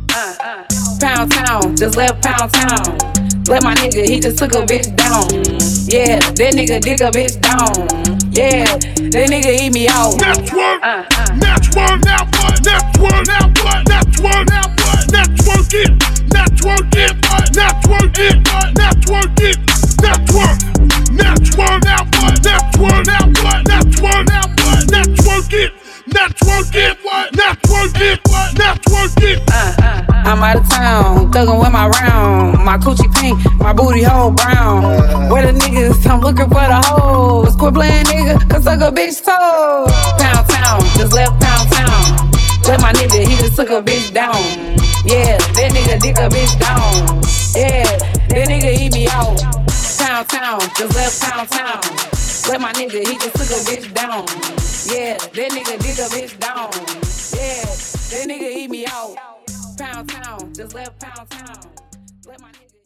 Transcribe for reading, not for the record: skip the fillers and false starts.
Pound town, just left pound town. Let my nigga, he just took a bitch down. Yeah, that nigga dig a bitch down. Yeah, that nigga eat me out. Network, network, now what? Network, now what? Network, now what? Network it, network it, network it, network it, network, network, now what? Network, now what? Network, now what? Network it, network it, what? Network it, what? Network it. I'm out of town, thuggin' with my round. My coochie pink, my booty hole brown. Where the niggas? I'm looking for the hoes. Quit playing nigga, cause suck a bitch toe. Pound town, just left pound town. Let my nigga, he just took a bitch down. Yeah, that nigga dig a bitch down. Yeah, that nigga eat me out. Pound town, just left pound town. Let my nigga, he just took a bitch down. Yeah, that nigga dig a bitch down. Yeah, that nigga eat me out. Pound town, just left pound town. Let my nigga